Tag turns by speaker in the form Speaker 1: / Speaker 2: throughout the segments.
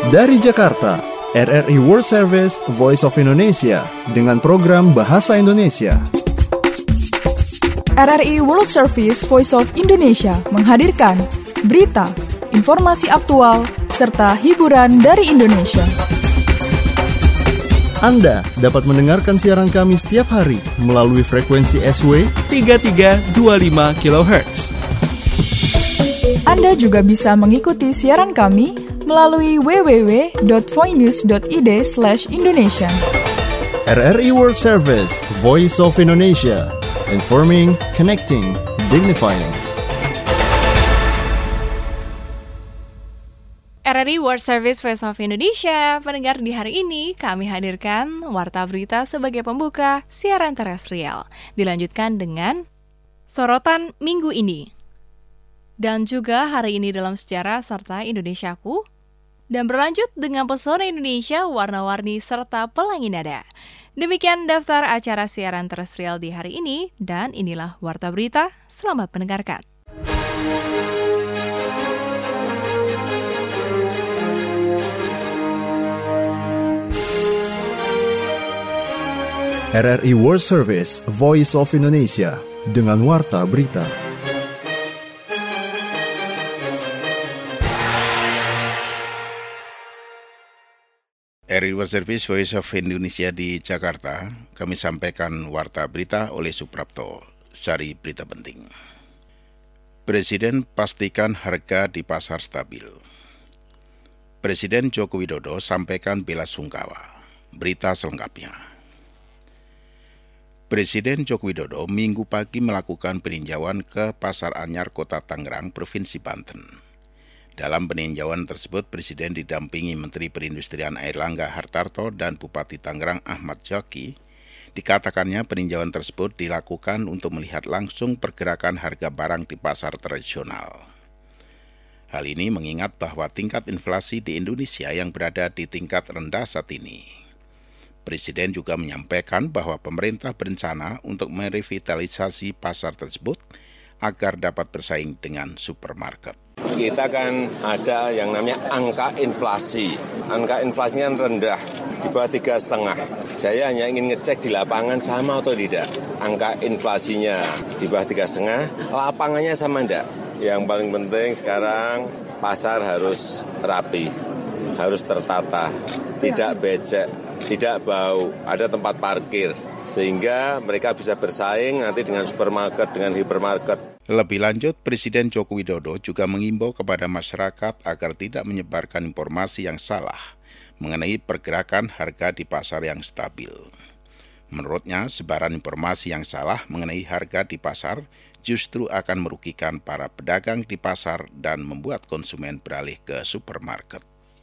Speaker 1: Dari Jakarta, RRI World Service Voice of Indonesia dengan program Bahasa Indonesia.
Speaker 2: RRI World Service Voice of Indonesia menghadirkan berita, informasi aktual, serta hiburan dari Indonesia.
Speaker 1: Anda dapat mendengarkan siaran kami setiap hari melalui frekuensi SW
Speaker 3: 3325 kHz.
Speaker 2: Anda juga bisa mengikuti siaran kami melalui www.voinews.id/Indonesia.
Speaker 1: RRI World Service Voice of Indonesia. Informing, connecting, dignifying.
Speaker 4: RRI World Service Voice of Indonesia. Pendengar, di hari ini kami hadirkan Warta Berita sebagai pembuka siaran terestrial. Dilanjutkan dengan sorotan minggu ini. Dan juga hari ini dalam sejarah serta Indonesiaku. Dan berlanjut dengan pesona Indonesia, warna-warni serta pelangi nada. Demikian daftar acara siaran terestrial di hari ini, dan inilah Warta Berita. Selamat mendengarkan.
Speaker 1: RRI World Service Voice of Indonesia dengan Warta Berita.
Speaker 5: RRI World Service Voice of Indonesia di Jakarta, kami sampaikan Warta Berita oleh Suprapto. Sari berita penting. Presiden pastikan harga di pasar stabil. Presiden Joko Widodo sampaikan bela sungkawa. Berita selengkapnya. Presiden Joko Widodo Minggu pagi melakukan peninjauan ke Pasar Anyar Kota Tangerang, Provinsi Banten. Dalam peninjauan tersebut, Presiden didampingi Menteri Perindustrian Airlangga Hartarto dan Bupati Tangerang Ahmad Zaki. Dikatakannya peninjauan tersebut dilakukan untuk melihat langsung pergerakan harga barang di pasar tradisional. Hal ini mengingat bahwa tingkat inflasi di Indonesia yang berada di tingkat rendah saat ini. Presiden juga menyampaikan bahwa pemerintah berencana untuk merevitalisasi pasar tersebut agar dapat bersaing dengan supermarket.
Speaker 6: Kita kan ada yang namanya angka inflasi. Angka inflasinya rendah, di bawah 3,5. Saya hanya ingin ngecek di lapangan sama atau tidak. Angka inflasinya di bawah 3,5, lapangannya sama enggak. Yang paling penting sekarang pasar harus rapi, harus tertata, tidak becek, tidak bau, ada tempat parkir. Sehingga mereka bisa bersaing nanti dengan supermarket, dengan hipermarket.
Speaker 5: Lebih lanjut, Presiden Joko Widodo juga mengimbau kepada masyarakat agar tidak menyebarkan informasi yang salah mengenai pergerakan harga di pasar yang stabil. Menurutnya, sebaran informasi yang salah mengenai harga di pasar justru akan merugikan para pedagang di pasar dan membuat konsumen beralih ke supermarket.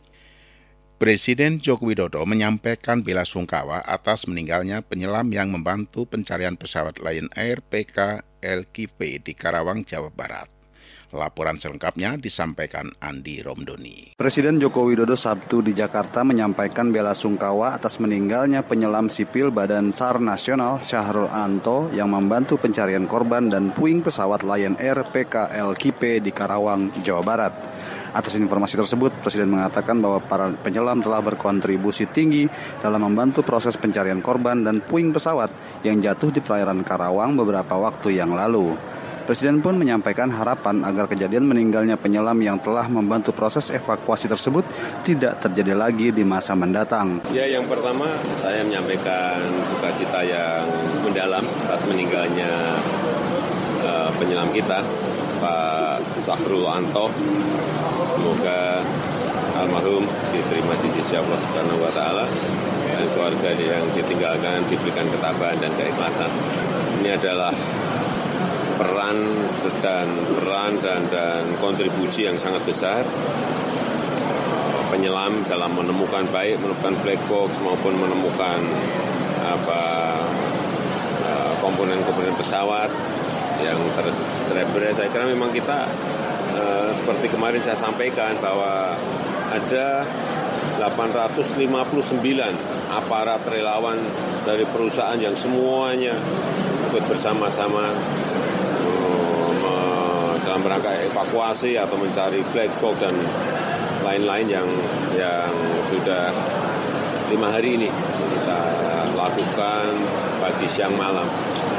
Speaker 5: Presiden Joko Widodo menyampaikan bela sungkawa atas meninggalnya penyelam yang membantu pencarian pesawat Lion Air PKLKP di Karawang, Jawa Barat. Laporan selengkapnya disampaikan Andi Romdoni.
Speaker 7: Presiden Joko Widodo Sabtu di Jakarta menyampaikan bela sungkawa atas meninggalnya penyelam sipil Badan SAR Nasional Syahrul Anto yang membantu pencarian korban dan puing pesawat Lion Air PKLKP di Karawang, Jawa Barat. Atas informasi tersebut, Presiden mengatakan bahwa para penyelam telah berkontribusi tinggi dalam membantu proses pencarian korban dan puing pesawat yang jatuh di perairan Karawang beberapa waktu yang lalu. Presiden pun menyampaikan harapan agar kejadian meninggalnya penyelam yang telah membantu proses evakuasi tersebut tidak terjadi lagi di masa mendatang.
Speaker 6: Ya, yang pertama saya menyampaikan duka cita yang mendalam atas meninggalnya penyelam kita, Pak Syahrul Anto. Semoga almarhum diterima di sisi Allah Subhanahu wa Ta'ala dan keluarga yang ditinggalkan diberikan ketabahan dan keikhlasan. Ini adalah peran dan kontribusi yang sangat besar penyelam dalam menemukan black box maupun menemukan komponen-komponen pesawat yang tercederai. Saya kira memang kita seperti kemarin saya sampaikan bahwa ada 859 aparat relawan dari perusahaan yang semuanya ikut bersama-sama dalam rangka evakuasi atau mencari black box dan
Speaker 8: lain-lain yang sudah 5 hari ini kita lakukan pagi, siang, malam.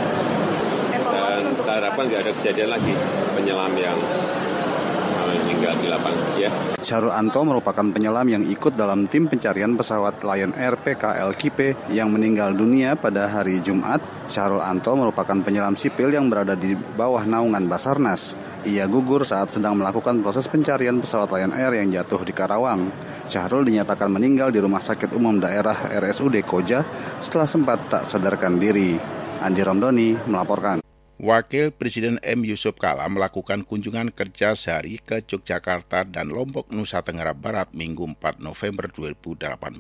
Speaker 8: Dan kita harapkan nggak ada kejadian lagi penyelam yang meninggal di lapangan. Ya.
Speaker 7: Syahrul Anto merupakan penyelam yang ikut dalam tim pencarian pesawat Lion Air PKLKP yang meninggal dunia pada hari Jumat. Syahrul Anto merupakan penyelam sipil yang berada di bawah naungan Basarnas. Ia gugur saat sedang melakukan proses pencarian pesawat Lion Air yang jatuh di Karawang. Syahrul dinyatakan meninggal di Rumah Sakit Umum Daerah RSUD Koja setelah sempat tak sadarkan diri. Andi Romdoni melaporkan.
Speaker 5: Wakil Presiden M. Yusuf Kala melakukan kunjungan kerja sehari ke Yogyakarta dan Lombok, Nusa Tenggara Barat Minggu 4 November 2018.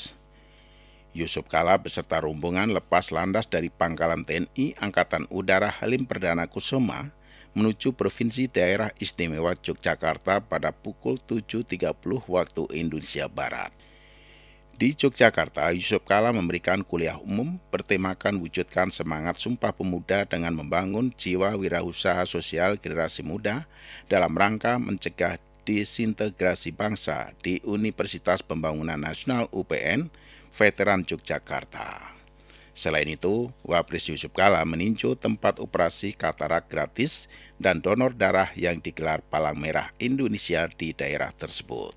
Speaker 5: Yusuf Kala beserta rombongan lepas landas dari Pangkalan TNI Angkatan Udara Halim Perdana Kusuma menuju Provinsi Daerah Istimewa Yogyakarta pada pukul 7.30 waktu Indonesia Barat. Di Yogyakarta, Yusuf Kala memberikan kuliah umum bertemakan wujudkan semangat Sumpah Pemuda dengan membangun jiwa wirausaha sosial generasi muda dalam rangka mencegah disintegrasi bangsa di Universitas Pembangunan Nasional UPN, Veteran Yogyakarta. Selain itu, Wapres Yusuf Kala meninjau tempat operasi katarak gratis dan donor darah yang digelar Palang Merah Indonesia di daerah tersebut.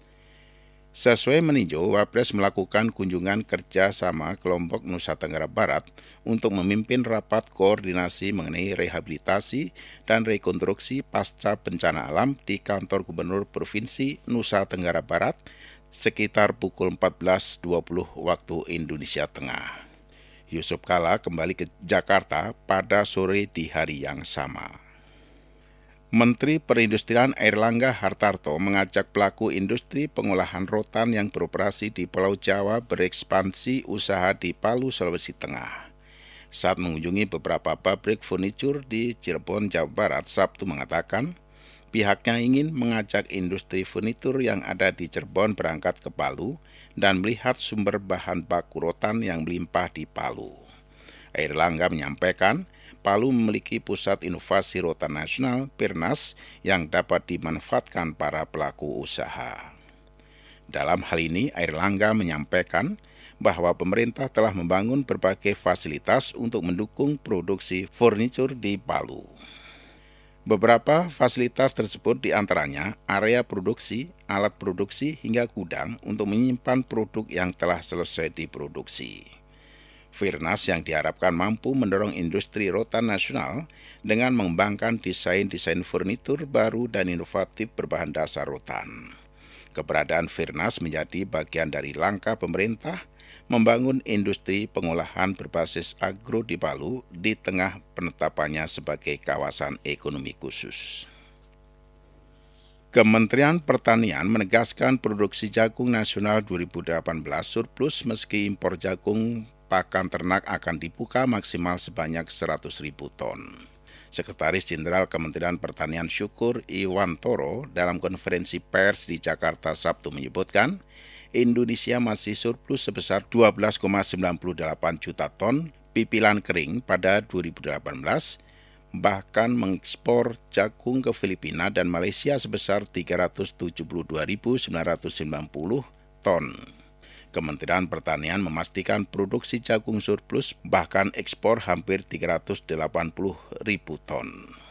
Speaker 5: Sesuai meninjau, Wapres melakukan kunjungan kerja sama ke Lombok, Nusa Tenggara Barat untuk memimpin rapat koordinasi mengenai rehabilitasi dan rekonstruksi pasca bencana alam di kantor Gubernur Provinsi Nusa Tenggara Barat sekitar pukul 14.20 waktu Indonesia Tengah. Yusuf Kala kembali ke Jakarta pada sore di hari yang sama. Menteri Perindustrian Airlangga Hartarto mengajak pelaku industri pengolahan rotan yang beroperasi di Pulau Jawa berekspansi usaha di Palu, Sulawesi Tengah. Saat mengunjungi beberapa pabrik furnitur di Cirebon, Jawa Barat, Sabtu mengatakan, pihaknya ingin mengajak industri furnitur yang ada di Cirebon berangkat ke Palu dan melihat sumber bahan baku rotan yang melimpah di Palu. Airlangga menyampaikan, Palu memiliki pusat inovasi rotan nasional Pirnas yang dapat dimanfaatkan para pelaku usaha. Dalam hal ini, Airlangga menyampaikan bahwa pemerintah telah membangun berbagai fasilitas untuk mendukung produksi furnitur di Palu. Beberapa fasilitas tersebut diantaranya area produksi, alat produksi, hingga gudang untuk menyimpan produk yang telah selesai diproduksi. Firnas yang diharapkan mampu mendorong industri rotan nasional dengan mengembangkan desain-desain furnitur baru dan inovatif berbahan dasar rotan. Keberadaan Firnas menjadi bagian dari langkah pemerintah membangun industri pengolahan berbasis agro di Palu di tengah penetapannya sebagai kawasan ekonomi khusus. Kementerian Pertanian menegaskan produksi jagung nasional 2018 surplus meski impor jagung pakan ternak akan dibuka maksimal sebanyak 100.000 ton. Sekretaris Jenderal Kementerian Pertanian Syukur Iwantoro dalam konferensi pers di Jakarta Sabtu menyebutkan, Indonesia masih surplus sebesar 12,98 juta ton pipilan kering pada 2018, bahkan mengekspor jagung ke Filipina dan Malaysia sebesar 372.990 ton. Kementerian Pertanian memastikan produksi jagung surplus, bahkan ekspor hampir 380.000 ton.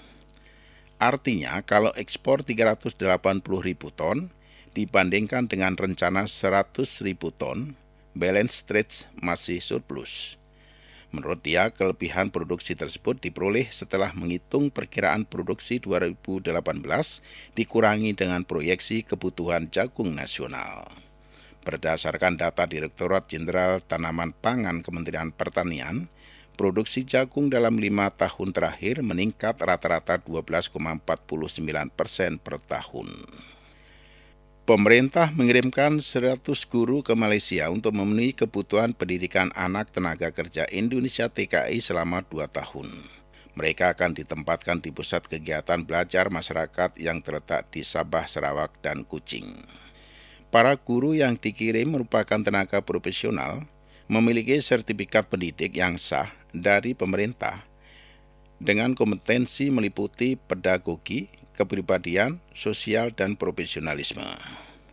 Speaker 5: Artinya, kalau ekspor 380.000 ton, dibandingkan dengan rencana 100.000 ton, balance trade masih surplus. Menurut dia, kelebihan produksi tersebut diperoleh setelah menghitung perkiraan produksi 2018 dikurangi dengan proyeksi kebutuhan jagung nasional. Berdasarkan data Direktorat Jenderal Tanaman Pangan Kementerian Pertanian, produksi jagung dalam 5 tahun terakhir meningkat rata-rata 12,49% per tahun. Pemerintah mengirimkan 100 guru ke Malaysia untuk memenuhi kebutuhan pendidikan anak tenaga kerja Indonesia TKI selama 2 tahun. Mereka akan ditempatkan di pusat kegiatan belajar masyarakat yang terletak di Sabah, Sarawak, dan Kuching. Para guru yang dikirim merupakan tenaga profesional, memiliki sertifikat pendidik yang sah dari pemerintah, dengan kompetensi meliputi pedagogi, kepribadian, sosial, dan profesionalisme.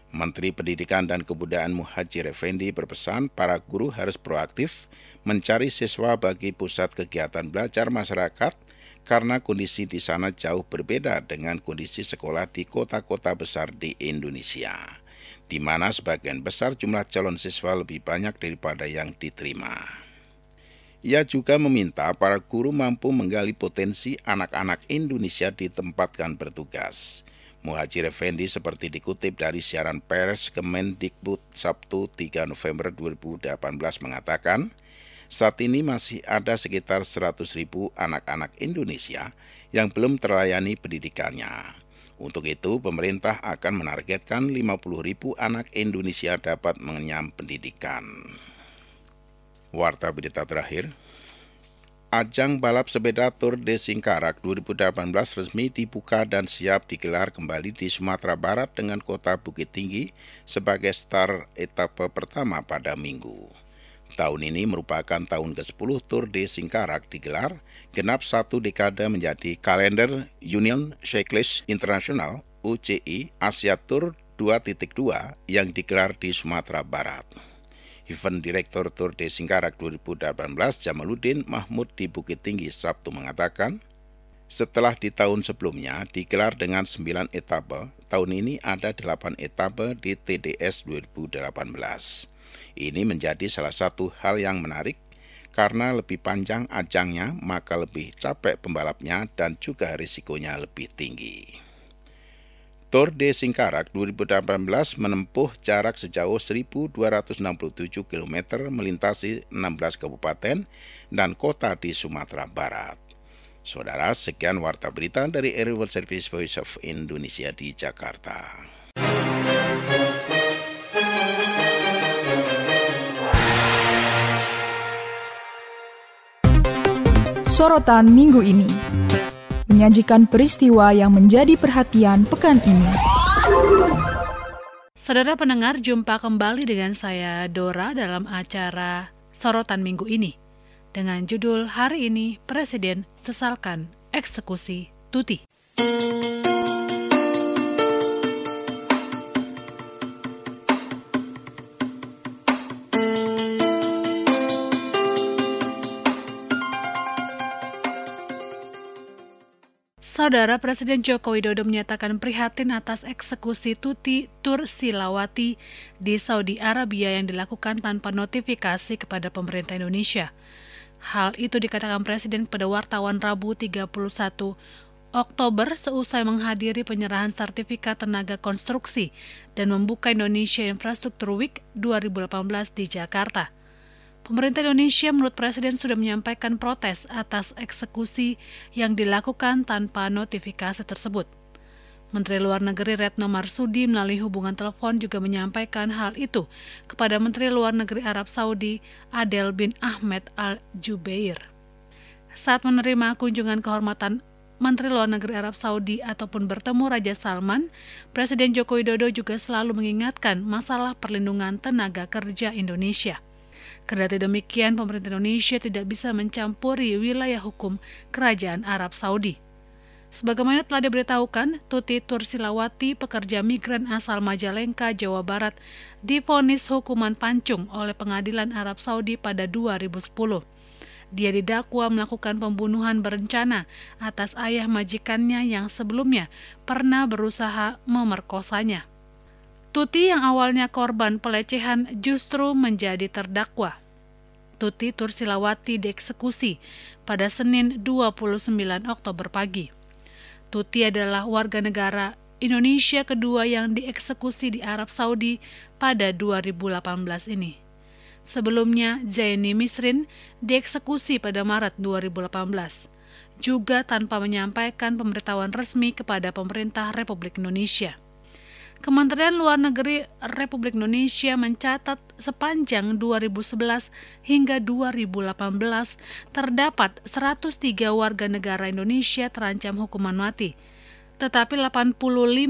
Speaker 5: Menteri Pendidikan dan Kebudayaan Muhadjir Effendi berpesan para guru harus proaktif mencari siswa bagi pusat kegiatan belajar masyarakat karena kondisi di sana jauh berbeda dengan kondisi sekolah di kota-kota besar di Indonesia, di mana sebagian besar jumlah calon siswa lebih banyak daripada yang diterima. Ia juga meminta para guru mampu menggali potensi anak-anak Indonesia ditempatkan bertugas. Muhadjir Effendi seperti dikutip dari siaran pers Kemendikbud Sabtu 3 November 2018 mengatakan, saat ini masih ada sekitar 100.000 anak-anak Indonesia yang belum terlayani pendidikannya. Untuk itu, pemerintah akan menargetkan 50.000 anak Indonesia dapat mengenyam pendidikan. Warta berita terakhir. Ajang balap sepeda Tour de Singkarak 2018 resmi dibuka dan siap digelar kembali di Sumatera Barat dengan kota Bukit Tinggi sebagai start etape pertama pada Minggu. Tahun ini merupakan tahun ke-10 Tour de Singkarak digelar, genap 1 dekade menjadi kalender Union Cycliste International UCI Asia Tour 2.2 yang digelar di Sumatera Barat. Event Direktur Tour de Singkarak 2018 Jamaluddin Mahmud di Bukit Tinggi Sabtu mengatakan, setelah di tahun sebelumnya digelar dengan 9 etape, tahun ini ada 8 etape di TDS 2018. Ini menjadi salah satu hal yang menarik karena lebih panjang ajangnya maka lebih capek pembalapnya dan juga risikonya lebih tinggi. Tour de Singkarak 2018 menempuh jarak sejauh 1.267 km melintasi 16 kabupaten dan kota di Sumatera Barat. Saudara, sekian warta berita dari RRI World Service Voice of Indonesia di Jakarta.
Speaker 2: Sorotan minggu ini menyajikan peristiwa yang menjadi perhatian pekan ini.
Speaker 9: Saudara pendengar, jumpa kembali dengan saya Dora dalam acara Sorotan minggu ini dengan judul hari ini Presiden sesalkan eksekusi Tuti. Saudara, Presiden Joko Widodo menyatakan prihatin atas eksekusi Tuti Tursilawati di Saudi Arabia yang dilakukan tanpa notifikasi kepada pemerintah Indonesia. Hal itu dikatakan Presiden kepada wartawan Rabu 31 Oktober seusai menghadiri penyerahan sertifikat tenaga konstruksi dan membuka Indonesia Infrastructure Week 2018 di Jakarta. Pemerintah Indonesia menurut Presiden sudah menyampaikan protes atas eksekusi yang dilakukan tanpa notifikasi tersebut. Menteri Luar Negeri Retno Marsudi melalui hubungan telepon juga menyampaikan hal itu kepada Menteri Luar Negeri Arab Saudi Adel bin Ahmed Al-Jubeir. Saat menerima kunjungan kehormatan Menteri Luar Negeri Arab Saudi ataupun bertemu Raja Salman, Presiden Joko Widodo juga selalu mengingatkan masalah perlindungan tenaga kerja Indonesia. Kendati demikian, pemerintah Indonesia tidak bisa mencampuri wilayah hukum Kerajaan Arab Saudi. Sebagaimana telah diberitahukan, Tuti Tursilawati, pekerja migran asal Majalengka, Jawa Barat, divonis hukuman pancung oleh Pengadilan Arab Saudi pada 2010. Dia didakwa melakukan pembunuhan berencana atas ayah majikannya yang sebelumnya pernah berusaha memerkosanya. Tuti yang awalnya korban pelecehan justru menjadi terdakwa. Tuti Tursilawati dieksekusi pada Senin 29 Oktober pagi. Tuti adalah warga negara Indonesia kedua yang dieksekusi di Arab Saudi pada 2018 ini. Sebelumnya, Zaini Misrin dieksekusi pada Maret 2018, juga tanpa menyampaikan pemberitahuan resmi kepada pemerintah Republik Indonesia. Kementerian Luar Negeri Republik Indonesia mencatat sepanjang 2011 hingga 2018 terdapat 103 warga negara Indonesia terancam hukuman mati. Tetapi 85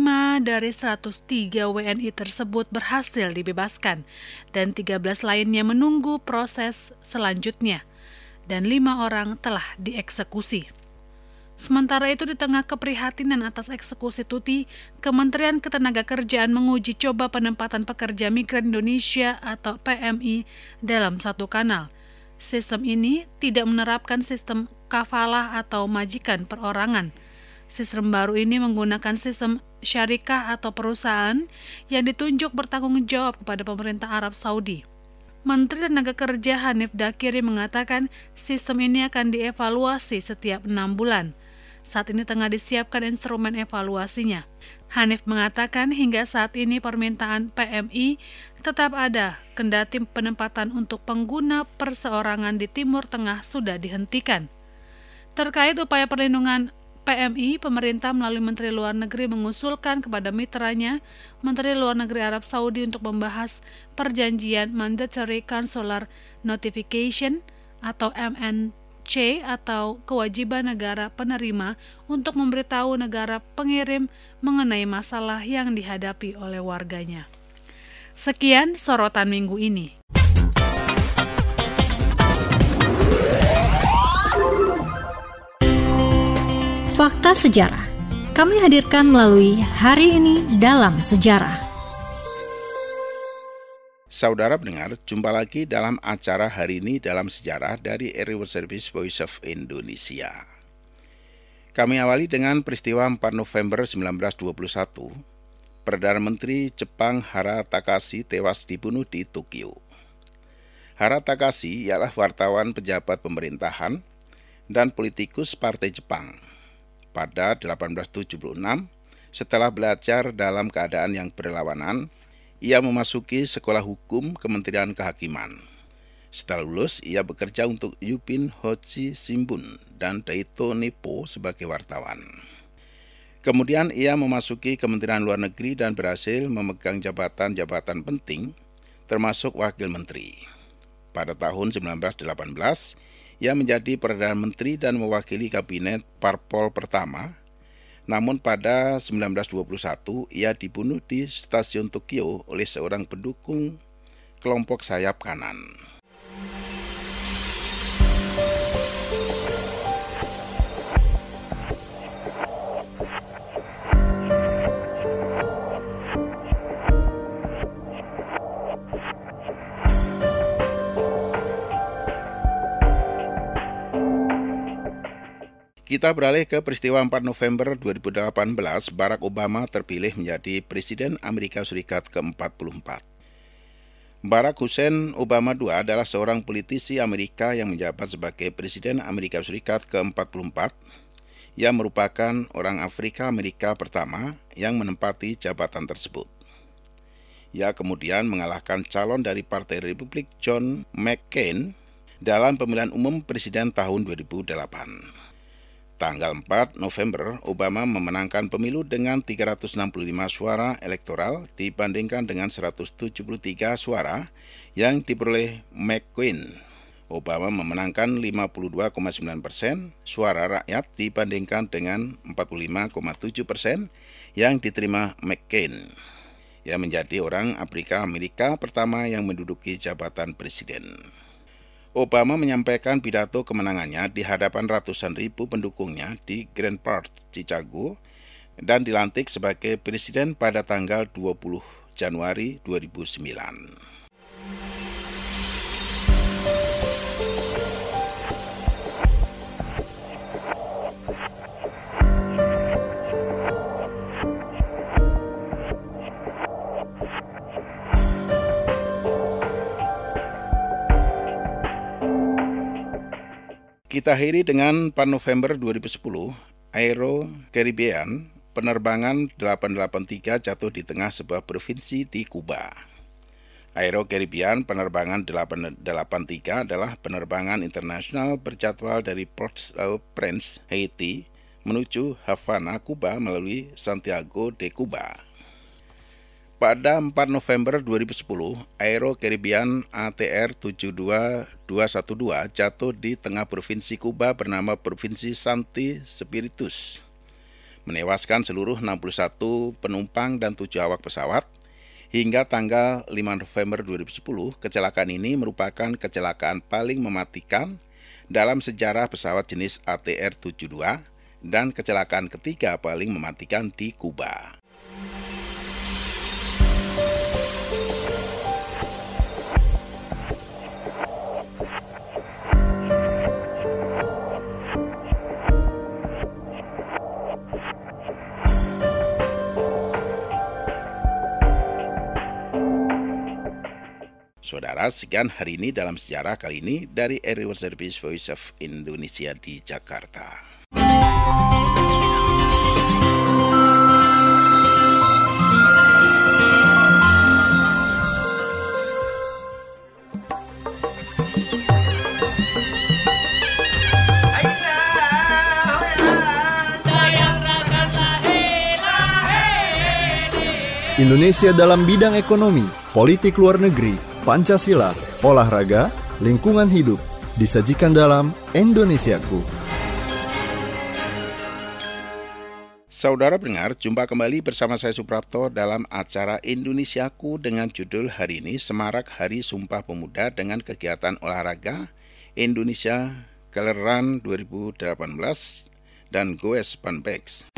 Speaker 9: dari 103 WNI tersebut berhasil dibebaskan dan 13 lainnya menunggu proses selanjutnya dan 5 orang telah dieksekusi. Sementara itu, di tengah keprihatinan atas eksekusi Tuti, Kementerian Ketenagakerjaan menguji coba penempatan pekerja migran Indonesia atau PMI dalam satu kanal. Sistem ini tidak menerapkan sistem kafalah atau majikan perorangan. Sistem baru ini menggunakan sistem syarikah atau perusahaan yang ditunjuk bertanggung jawab kepada pemerintah Arab Saudi. Menteri Tenaga Kerja Hanif Dakiri mengatakan sistem ini akan dievaluasi setiap 6 bulan. Saat ini tengah disiapkan instrumen evaluasinya. Hanif mengatakan hingga saat ini permintaan PMI tetap ada, kendati penempatan untuk pengguna perseorangan di Timur Tengah sudah dihentikan. Terkait upaya perlindungan PMI, pemerintah melalui Menteri Luar Negeri mengusulkan kepada mitranya, Menteri Luar Negeri Arab Saudi, untuk membahas perjanjian Mandatory Consular Notification atau MNC atau kewajiban negara penerima untuk memberitahu negara pengirim mengenai masalah yang dihadapi oleh warganya. Sekian sorotan minggu ini.
Speaker 10: Fakta Sejarah kami hadirkan melalui Hari Ini Dalam Sejarah.
Speaker 5: Saudara pendengar, jumpa lagi dalam acara Hari Ini Dalam Sejarah dari RRI World Service Voice of Indonesia. Kami awali dengan peristiwa 4 November 1921. Perdana Menteri Jepang Hara Takashi tewas dibunuh di Tokyo. Hara Takashi ialah wartawan pejabat pemerintahan dan politikus Partai Jepang. Pada 1876, setelah belajar dalam keadaan yang berlawanan, ia memasuki sekolah hukum Kementerian Kehakiman. Setelah lulus, ia bekerja untuk Yubin Hochi Shimbun dan Daito Nippo sebagai wartawan. Kemudian ia memasuki Kementerian Luar Negeri dan berhasil memegang jabatan-jabatan penting, termasuk wakil menteri. Pada tahun 1918, ia menjadi Perdana Menteri dan mewakili kabinet parpol pertama. Namun pada 1921 ia dibunuh di stasiun Tokyo oleh seorang pendukung kelompok sayap kanan. Kita beralih ke peristiwa 4 November 2018, Barack Obama terpilih menjadi Presiden Amerika Serikat ke-44. Barack Hussein Obama II adalah seorang politisi Amerika yang menjabat sebagai Presiden Amerika Serikat ke-44. Ia merupakan orang Afrika Amerika pertama yang menempati jabatan tersebut. Ia kemudian mengalahkan calon dari Partai Republik John McCain dalam pemilihan umum presiden tahun 2008. Tanggal 4 November, Obama memenangkan pemilu dengan 365 suara elektoral dibandingkan dengan 173 suara yang diperoleh McCain. Obama memenangkan 52,9% suara rakyat dibandingkan dengan 45,7% yang diterima McCain. Ia menjadi orang Afrika Amerika pertama yang menduduki jabatan presiden. Obama menyampaikan pidato kemenangannya di hadapan ratusan ribu pendukungnya di Grand Park, Chicago, dan dilantik sebagai presiden pada tanggal 20 Januari 2009. Kita akhiri dengan 4 November 2010, Aero Caribbean penerbangan 883 jatuh di tengah sebuah provinsi di Kuba. Aero Caribbean penerbangan 883 adalah penerbangan internasional berjadwal dari Port-au-Prince, Haiti, menuju Havana, Kuba melalui Santiago de Cuba. Pada 4 November 2010, Aero Caribbean ATR 72212 jatuh di tengah provinsi Kuba bernama Provinsi Santi Spiritus, menewaskan seluruh 61 penumpang dan 7 awak pesawat. Hingga tanggal 5 November 2010, kecelakaan ini merupakan kecelakaan paling mematikan dalam sejarah pesawat jenis ATR 72 dan kecelakaan ketiga paling mematikan di Kuba. Saudara, sekian hari ini dalam sejarah kali ini dari RRI World Service Voice of Indonesia di Jakarta.
Speaker 1: Indonesia dalam bidang ekonomi, politik luar negeri, Pancasila, olahraga, lingkungan hidup, disajikan dalam Indonesiaku.
Speaker 5: Saudara pendengar, jumpa kembali bersama saya Suprapto dalam acara Indonesiaku dengan judul hari ini Semarak Hari Sumpah Pemuda dengan kegiatan olahraga Indonesia Color Run 2018 dan Goes Panpex.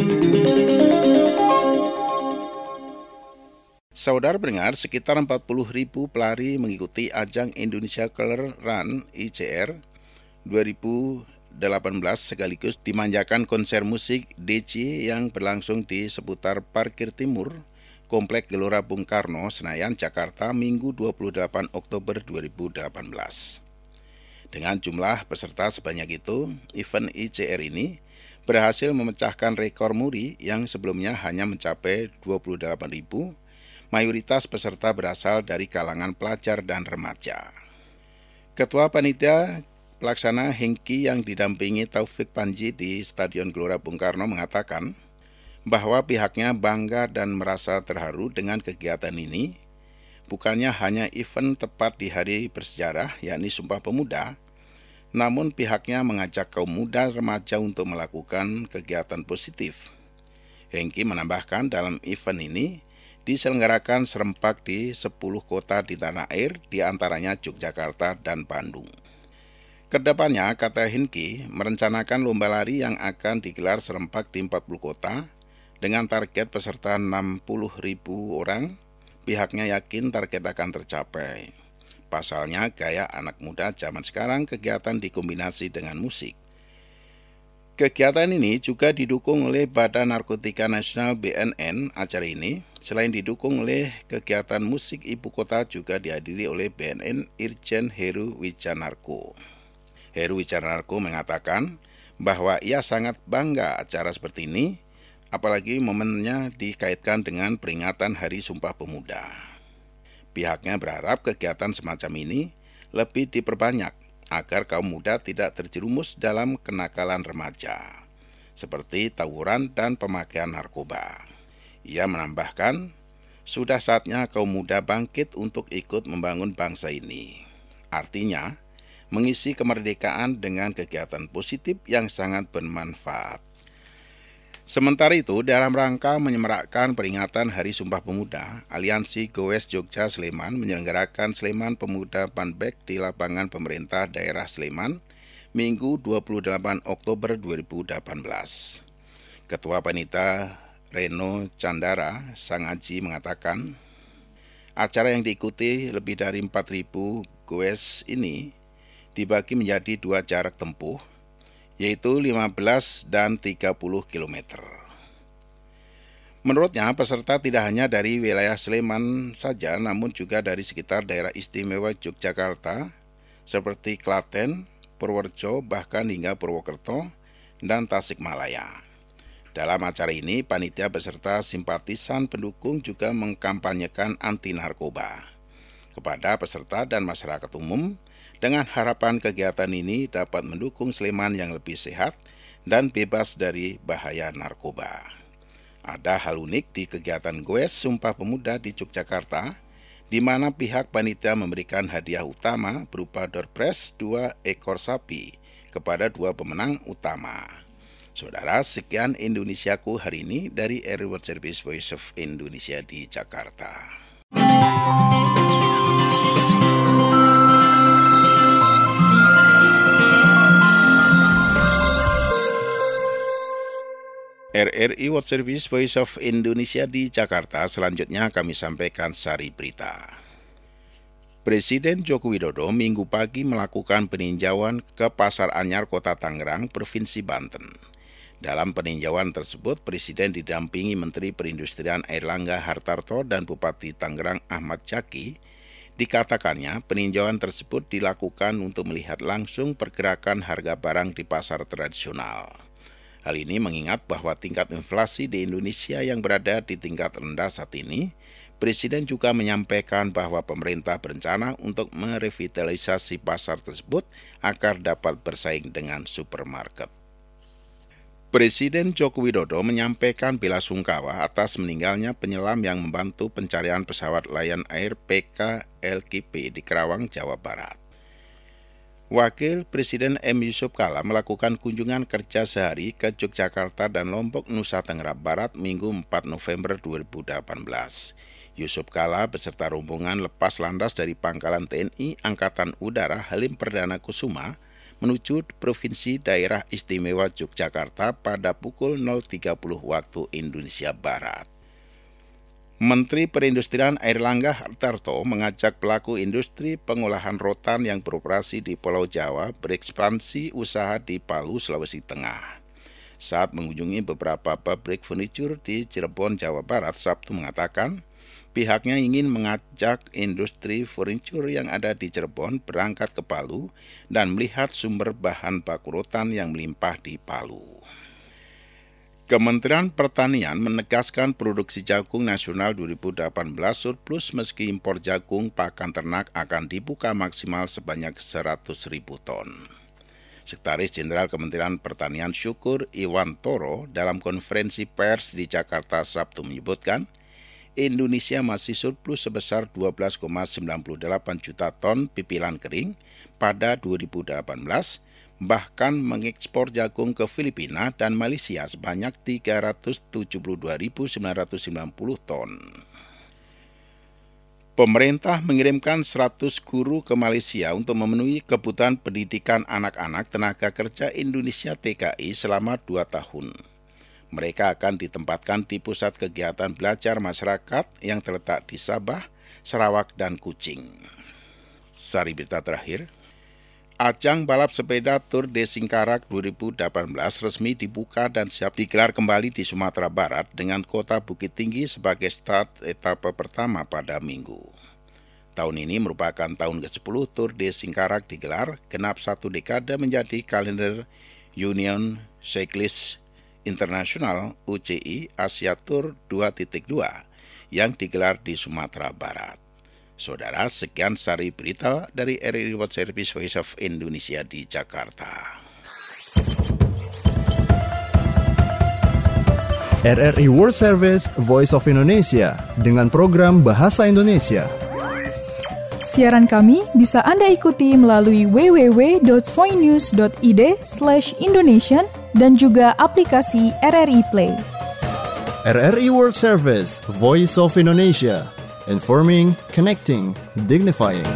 Speaker 5: Saudara pendengar, sekitar 40.000 pelari mengikuti ajang Indonesia Color Run ICR 2018 sekaligus dimanjakan konser musik DJ yang berlangsung di seputar Parkir Timur, Komplek Gelora Bung Karno, Senayan, Jakarta, Minggu 28 Oktober 2018. Dengan jumlah peserta sebanyak itu, event ICR ini berhasil memecahkan rekor muri yang sebelumnya hanya mencapai 28.000. Mayoritas peserta berasal dari kalangan pelajar dan remaja. Ketua Panitia Pelaksana Hengki yang didampingi Taufik Panji di Stadion Gelora Bung Karno mengatakan bahwa pihaknya bangga dan merasa terharu dengan kegiatan ini. Bukannya hanya event tepat di hari bersejarah, yakni Sumpah Pemuda, namun pihaknya mengajak kaum muda remaja untuk melakukan kegiatan positif. Hengki menambahkan dalam event ini diselenggarakan serempak di 10 kota di tanah air, diantaranya Yogyakarta dan Bandung. Kedepannya, kata Hengki, merencanakan lomba lari yang akan digelar serempak di 40 kota dengan target peserta 60.000 orang. Pihaknya yakin target akan tercapai. Pasalnya, gaya anak muda zaman sekarang kegiatan dikombinasi dengan musik. Kegiatan ini juga didukung oleh Badan Narkotika Nasional BNN. Acara ini selain didukung oleh kegiatan musik ibu kota juga dihadiri oleh BNN Irjen Heru Wijanarko. Heru Wijanarko mengatakan bahwa ia sangat bangga acara seperti ini, apalagi momennya dikaitkan dengan peringatan Hari Sumpah Pemuda. Pihaknya berharap kegiatan semacam ini lebih diperbanyak agar kaum muda tidak terjerumus dalam kenakalan remaja, seperti tawuran dan pemakaian narkoba. Ia menambahkan, sudah saatnya kaum muda bangkit untuk ikut membangun bangsa ini. Artinya, mengisi kemerdekaan dengan kegiatan positif yang sangat bermanfaat. Sementara itu, dalam rangka menyemarakkan peringatan Hari Sumpah Pemuda, Aliansi Goes Jogja Sleman menyelenggarakan Sleman Pemuda Panbek di lapangan pemerintah daerah Sleman, Minggu 28 Oktober 2018. Ketua Panitia Reno Candara Sangaji mengatakan, acara yang diikuti lebih dari 4.000 goes ini dibagi menjadi 2 jarak tempuh, yaitu 15 dan 30 km. Menurutnya, peserta tidak hanya dari wilayah Sleman saja, namun juga dari sekitar daerah istimewa Yogyakarta, seperti Klaten, Purworejo, bahkan hingga Purwokerto dan Tasikmalaya. Dalam acara ini, panitia beserta simpatisan pendukung juga mengkampanyekan anti narkoba kepada peserta dan masyarakat umum, dengan harapan kegiatan ini dapat mendukung Sleman yang lebih sehat dan bebas dari bahaya narkoba. Ada hal unik di kegiatan Goes Sumpah Pemuda di Yogyakarta, di mana pihak panitia memberikan hadiah utama berupa door prize 2 ekor sapi kepada 2 pemenang utama. Saudara, sekian Indonesiaku hari ini dari RRI World Service Voice of Indonesia di Jakarta. RRI World Service Voice of Indonesia di Jakarta. Selanjutnya kami sampaikan sari berita. Presiden Joko Widodo Minggu pagi melakukan peninjauan ke Pasar Anyar Kota Tangerang, Provinsi Banten. Dalam peninjauan tersebut, Presiden didampingi Menteri Perindustrian Airlangga Hartarto dan Bupati Tangerang Ahmad Zaki. Dikatakannya, peninjauan tersebut dilakukan untuk melihat langsung pergerakan harga barang di pasar tradisional. Hal ini mengingat bahwa tingkat inflasi di Indonesia yang berada di tingkat rendah saat ini. Presiden juga menyampaikan bahwa pemerintah berencana untuk merevitalisasi pasar tersebut agar dapat bersaing dengan supermarket. Presiden Joko Widodo menyampaikan bela sungkawa atas meninggalnya penyelam yang membantu pencarian pesawat Lion Air PKLKP di Kerawang, Jawa Barat. Wakil Presiden M. Yusuf Kala melakukan kunjungan kerja sehari ke Yogyakarta dan Lombok, Nusa Tenggara Barat Minggu 4 November 2018. Yusuf Kala beserta rombongan lepas landas dari Pangkalan TNI Angkatan Udara Halim Perdana Kusuma menuju Provinsi Daerah Istimewa Yogyakarta pada pukul 0.30 waktu Indonesia Barat. Menteri Perindustrian Airlangga Hartarto mengajak pelaku industri pengolahan rotan yang beroperasi di Pulau Jawa berekspansi usaha di Palu, Sulawesi Tengah. Saat mengunjungi beberapa pabrik furnitur di Cirebon, Jawa Barat, Sabtu mengatakan, pihaknya ingin mengajak industri furnitur yang ada di Cirebon berangkat ke Palu dan melihat sumber bahan baku rotan yang melimpah di Palu. Kementerian Pertanian menegaskan produksi jagung nasional 2018 surplus meski impor jagung pakan ternak akan dibuka maksimal sebanyak 100.000 ton. Sekretaris Jenderal Kementerian Pertanian Syukur Iwantoro dalam konferensi pers di Jakarta Sabtu menyebutkan, Indonesia masih surplus sebesar 12,98 juta ton pipilan kering pada 2018, bahkan mengekspor jagung ke Filipina dan Malaysia sebanyak 372.990 ton. Pemerintah mengirimkan 100 guru ke Malaysia untuk memenuhi kebutuhan pendidikan anak-anak tenaga kerja Indonesia TKI selama 2 tahun. Mereka akan ditempatkan di pusat kegiatan belajar masyarakat yang terletak di Sabah, Sarawak, dan Kuching. Sari berita terakhir. Ajang balap sepeda Tour de Singkarak 2018 resmi dibuka dan siap digelar kembali di Sumatera Barat dengan kota Bukit Tinggi sebagai start etapa pertama pada Minggu. Tahun ini merupakan tahun ke-10 Tour de Singkarak digelar, genap 1 dekade menjadi kalender Union Cyclist International UCI Asia Tour 2.2 yang digelar di Sumatera Barat. Saudara, sekian sari berita dari RRI World Service Voice of Indonesia di Jakarta.
Speaker 1: RRI World Service Voice of Indonesia dengan program Bahasa Indonesia.
Speaker 2: Siaran kami bisa Anda ikuti melalui www.voinews.id/Indonesian dan juga aplikasi RRI Play.
Speaker 1: RRI World Service Voice of Indonesia. Informing, connecting, dignifying.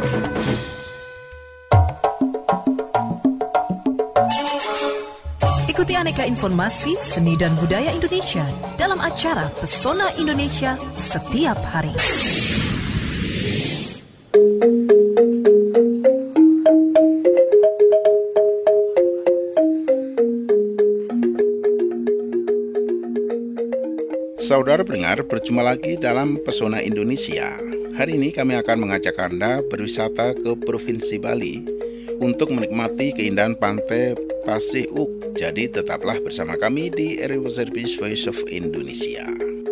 Speaker 11: Ikuti aneka informasi, seni dan budaya Indonesia dalam acara Pesona Indonesia setiap hari.
Speaker 5: Saudara pendengar, berjumpa lagi dalam Pesona Indonesia. Hari ini kami akan mengajak Anda berwisata ke Provinsi Bali untuk menikmati keindahan pantai Pasih Uk. Jadi tetaplah bersama kami di RRI World Service Voice of Indonesia.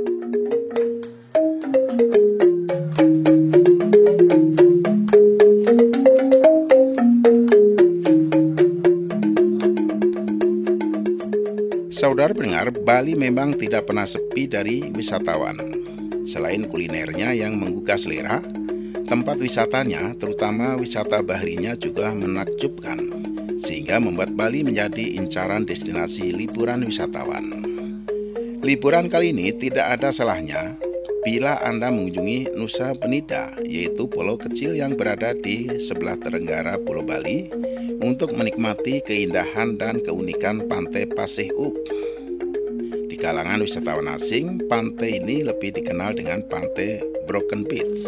Speaker 5: Saudara pendengar, Bali memang tidak pernah sepi dari wisatawan. Selain kulinernya yang menggugah selera, tempat wisatanya, terutama wisata baharinya juga menakjubkan, sehingga membuat Bali menjadi incaran destinasi liburan wisatawan. Liburan kali ini tidak ada salahnya bila Anda mengunjungi Nusa Penida, yaitu pulau kecil yang berada di sebelah tenggara Pulau Bali, untuk menikmati keindahan dan keunikan pantai Pasih Uk. kalangan wisatawan asing, pantai ini lebih dikenal dengan Pantai Broken Beach.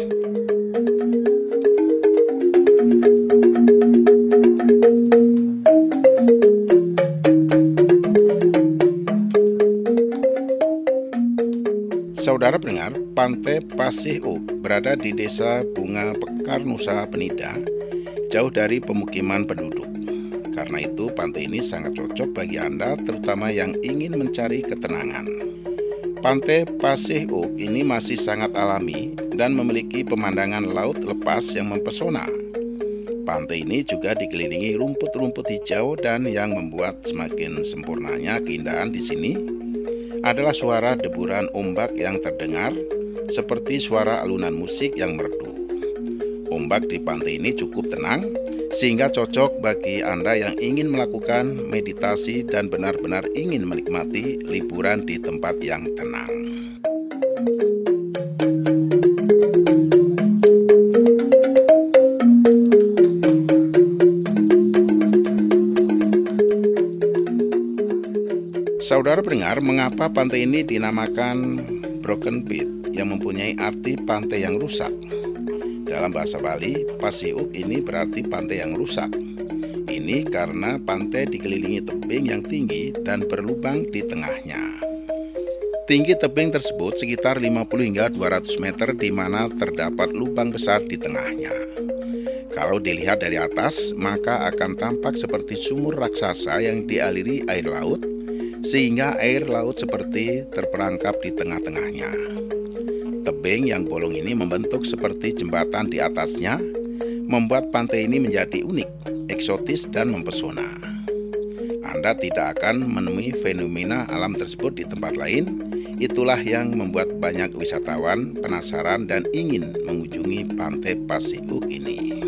Speaker 5: Saudara pendengar, Pantai Pasih Oak berada di Desa Bunga Pekar, Nusa Penida, jauh dari pemukiman penduduk. Karena itu, pantai ini sangat cocok bagi Anda, terutama yang ingin mencari ketenangan. Pantai Pasih Oak ini masih sangat alami dan memiliki pemandangan laut lepas yang mempesona. Pantai ini juga dikelilingi rumput-rumput hijau dan yang membuat semakin sempurnanya keindahan di sini adalah suara deburan ombak yang terdengar seperti suara alunan musik yang merdu. Ombak di pantai ini cukup tenang sehingga cocok bagi Anda yang ingin melakukan meditasi dan benar-benar ingin menikmati liburan di tempat yang tenang. Saudara pendengar, mengapa pantai ini dinamakan Broken Beach yang mempunyai arti pantai yang rusak? Dalam bahasa Bali, Pasih Oak ini berarti pantai yang rusak. Ini karena pantai dikelilingi tebing yang tinggi dan berlubang di tengahnya. Tinggi tebing tersebut sekitar 50 hingga 200 meter di mana terdapat lubang besar di tengahnya. Kalau dilihat dari atas, maka akan tampak seperti sumur raksasa yang dialiri air laut, sehingga air laut seperti terperangkap di tengah-tengahnya. Tebing yang bolong ini membentuk seperti jembatan di atasnya, membuat pantai ini menjadi unik, eksotis, dan mempesona. Anda tidak akan menemui fenomena alam tersebut di tempat lain. Itulah yang membuat banyak wisatawan penasaran dan ingin mengunjungi Pantai Pasih Oak ini.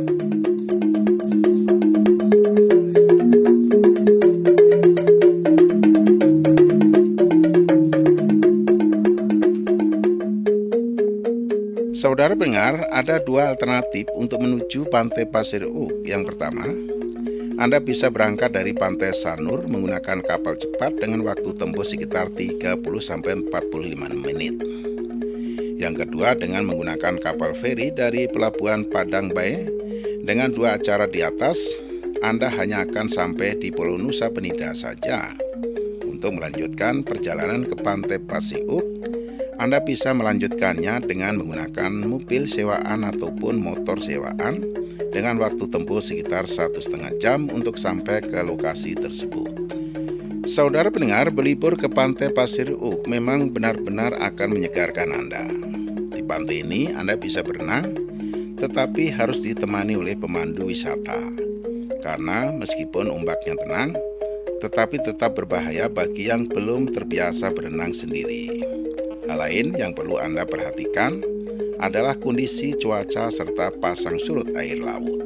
Speaker 5: Saudara pendengar, ada dua alternatif untuk menuju Pantai Pasih Oak. Yang pertama, Anda bisa berangkat dari Pantai Sanur menggunakan kapal cepat dengan waktu tempuh sekitar 30-45 menit. Yang kedua, dengan menggunakan kapal feri dari Pelabuhan Padang Bae. Dengan dua acara di atas, Anda hanya akan sampai di Pulau Nusa Penida saja. Untuk melanjutkan perjalanan ke Pantai Pasih Oak, Anda bisa melanjutkannya dengan menggunakan mobil sewaan ataupun motor sewaan dengan waktu tempuh sekitar 1,5 jam untuk sampai ke lokasi tersebut. Saudara pendengar, berlibur ke Pantai Pasih Oak memang benar-benar akan menyegarkan Anda. Di pantai ini Anda bisa berenang, tetapi harus ditemani oleh pemandu wisata. Karena meskipun ombaknya tenang, tetapi tetap berbahaya bagi yang belum terbiasa berenang sendiri. Hal lain yang perlu Anda perhatikan adalah kondisi cuaca serta pasang surut air laut.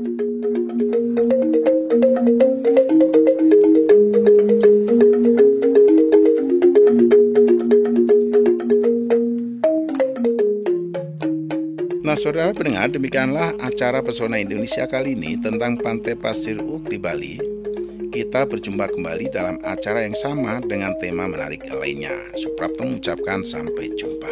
Speaker 5: Nah, saudara pendengar, demikianlah acara Pesona Indonesia kali ini tentang Pantai Pasih Oak di Bali. Kita berjumpa kembali dalam acara yang sama dengan tema menarik lainnya. Suprapto mengucapkan sampai jumpa.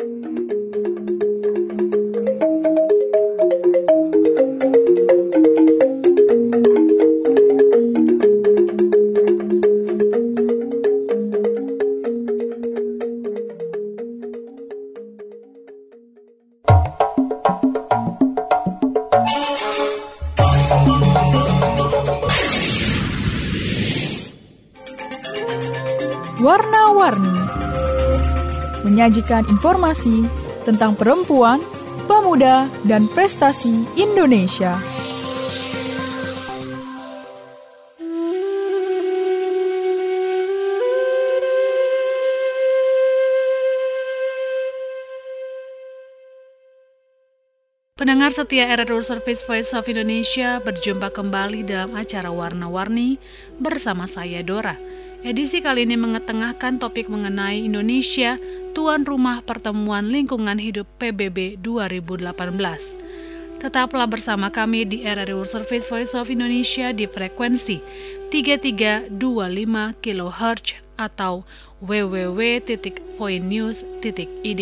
Speaker 2: Warna-warni menyajikan informasi tentang perempuan, pemuda, dan prestasi Indonesia.
Speaker 9: Pendengar setia RRI Service Voice of Indonesia, berjumpa kembali dalam acara Warna-Warni bersama saya Dora. Edisi kali ini mengetengahkan topik mengenai Indonesia, tuan rumah Pertemuan Lingkungan Hidup PBB 2018. Tetaplah bersama kami di RRI Service Voice of Indonesia di frekuensi 3325 kHz atau www.voinews.id.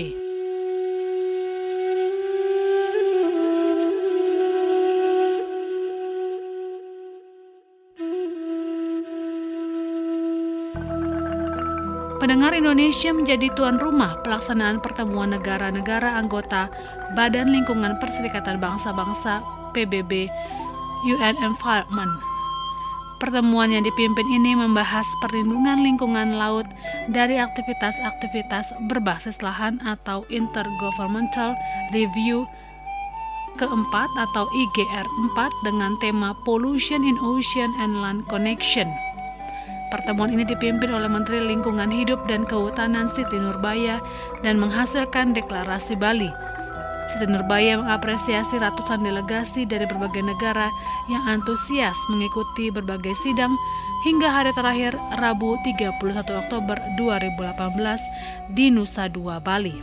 Speaker 9: Pendengar, Indonesia menjadi tuan rumah pelaksanaan pertemuan negara-negara anggota Badan Lingkungan Perserikatan Bangsa-Bangsa PBB UN Environment. Pertemuan yang dipimpin ini membahas perlindungan lingkungan laut dari aktivitas-aktivitas berbasis lahan atau Intergovernmental Review keempat atau IGR 4 dengan tema Pollution in Ocean and Land Connection. Pertemuan ini dipimpin oleh Menteri Lingkungan Hidup dan Kehutanan Siti Nurbaya dan menghasilkan deklarasi Bali. Siti Nurbaya mengapresiasi ratusan delegasi dari berbagai negara yang antusias mengikuti berbagai sidang hingga hari terakhir Rabu 31 Oktober 2018 di Nusa Dua, Bali.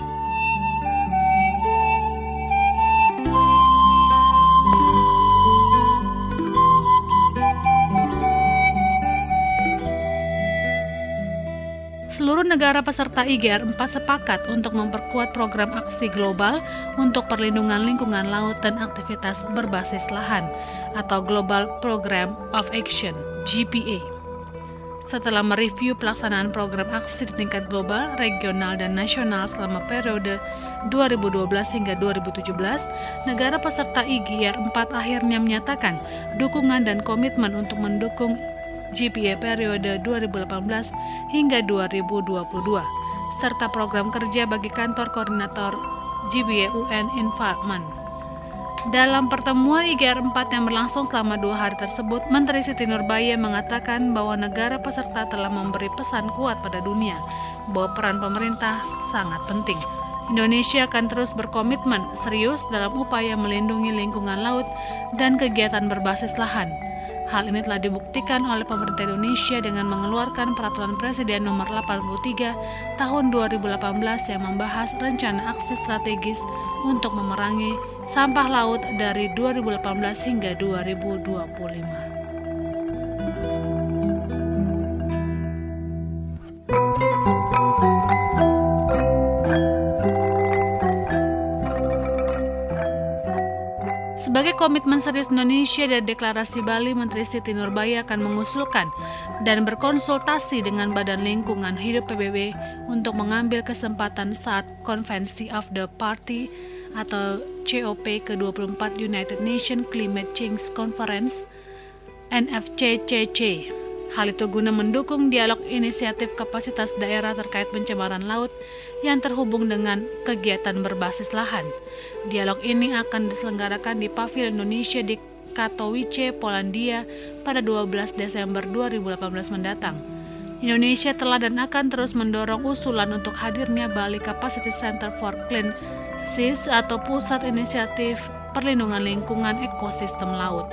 Speaker 9: Seluruh negara peserta IGR 4 sepakat untuk memperkuat program aksi global untuk perlindungan lingkungan laut dan aktivitas berbasis lahan atau Global Program of Action (GPA). Setelah mereview pelaksanaan program aksi di tingkat global, regional, dan nasional selama periode 2012 hingga 2017, negara peserta IGR 4 akhirnya menyatakan dukungan dan komitmen untuk mendukung GPA periode 2018 hingga 2022, serta program kerja bagi kantor koordinator GPA UN Environment. Dalam pertemuan IGR 4 yang berlangsung selama 2 hari tersebut, Menteri Siti Nurbaya mengatakan bahwa negara peserta telah memberi pesan kuat pada dunia bahwa peran pemerintah sangat penting. Indonesia akan terus berkomitmen serius dalam upaya melindungi lingkungan laut dan kegiatan berbasis lahan. Hal ini telah dibuktikan oleh pemerintah Indonesia dengan mengeluarkan Peraturan Presiden Nomor 83 Tahun 2018 yang membahas rencana aksi strategis untuk memerangi sampah laut dari 2018 hingga 2025. Sebagai komitmen serius Indonesia dari Deklarasi Bali, Menteri Siti Nurbaya akan mengusulkan dan berkonsultasi dengan Badan Lingkungan Hidup PBB untuk mengambil kesempatan saat Konvensi of the Party atau COP ke-24 United Nations Climate Change Conference NFCCC. Hal itu guna mendukung dialog inisiatif kapasitas daerah terkait pencemaran laut yang terhubung dengan kegiatan berbasis lahan. Dialog ini akan diselenggarakan di Pavilion Indonesia di Katowice, Polandia pada 12 Desember 2018 mendatang. Indonesia telah dan akan terus mendorong usulan untuk hadirnya Bali Capacity Center for Clean Seas atau Pusat Inisiatif Perlindungan Lingkungan Ekosistem Laut.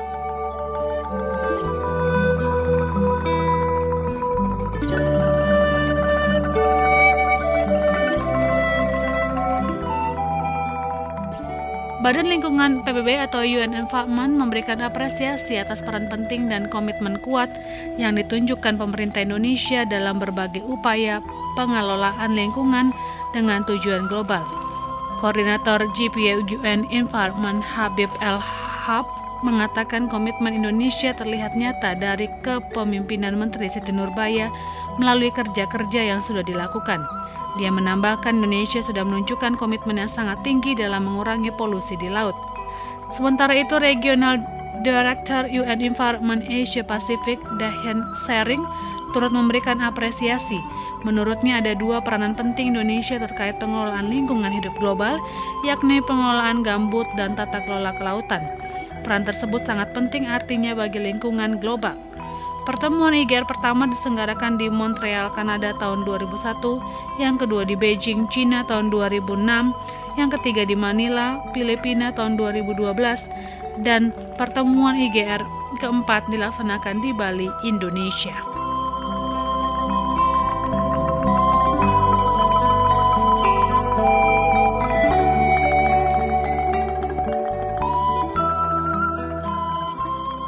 Speaker 9: Badan Lingkungan PBB atau UN Environment memberikan apresiasi atas peran penting dan komitmen kuat yang ditunjukkan pemerintah Indonesia dalam berbagai upaya pengelolaan lingkungan dengan tujuan global. Koordinator GPA UN Environment Habib El Hab mengatakan komitmen Indonesia terlihat nyata dari kepemimpinan Menteri Siti Nurbaya melalui kerja-kerja yang sudah dilakukan. Dia menambahkan Indonesia sudah menunjukkan komitmen yang sangat tinggi dalam mengurangi polusi di laut. Sementara itu, Regional Director UN Environment Asia Pacific, Dahen Sering, turut memberikan apresiasi. Menurutnya ada 2 peranan penting Indonesia terkait pengelolaan lingkungan hidup global, yakni pengelolaan gambut dan tata kelola kelautan. Peran tersebut sangat penting artinya bagi lingkungan global. Pertemuan IGR pertama diselenggarakan di Montreal, Kanada tahun 2001, yang kedua di Beijing, China tahun 2006, yang ketiga di Manila, Filipina tahun 2012, dan pertemuan IGR keempat dilaksanakan di Bali, Indonesia.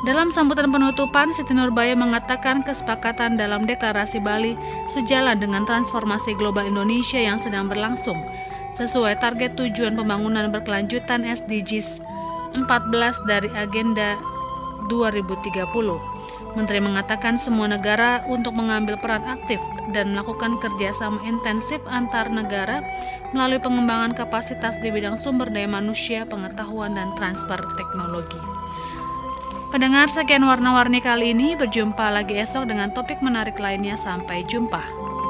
Speaker 9: Dalam sambutan penutupan, Siti Nurbaya mengatakan kesepakatan dalam Deklarasi Bali sejalan dengan transformasi global Indonesia yang sedang berlangsung, sesuai target tujuan pembangunan berkelanjutan SDGs 14 dari Agenda 2030. Menteri mengatakan semua negara untuk mengambil peran aktif dan melakukan kerjasama intensif antar negara melalui pengembangan kapasitas di bidang sumber daya manusia, pengetahuan, dan transfer teknologi. Pendengar, sekian warna-warni kali ini. Berjumpa lagi esok dengan topik menarik lainnya. Sampai jumpa.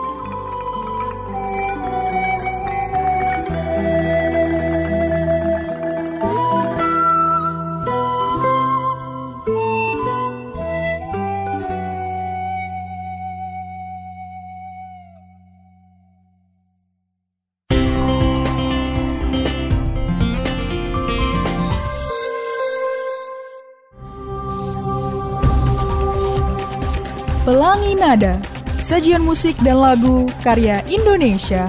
Speaker 2: Pelangi Nada, sajian musik dan lagu karya Indonesia.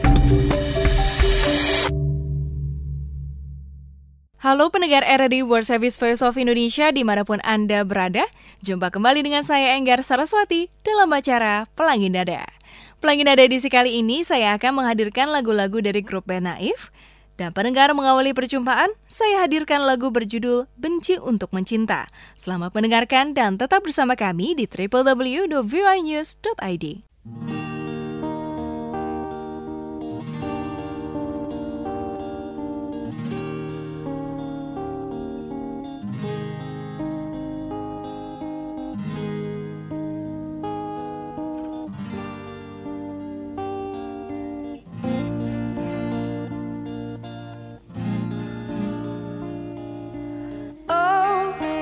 Speaker 4: Halo pendengar RRI World Service Voice of Indonesia dimanapun Anda berada. Jumpa kembali dengan saya Enggar Saraswati dalam acara Pelangi Nada. Pelangi Nada edisi kali ini saya akan menghadirkan lagu-lagu dari grup band Naif. Dan pendengar, mengawali perjumpaan, saya hadirkan lagu berjudul Benci Untuk Mencinta. Selamat mendengarkan dan tetap bersama kami di www.voinews.id.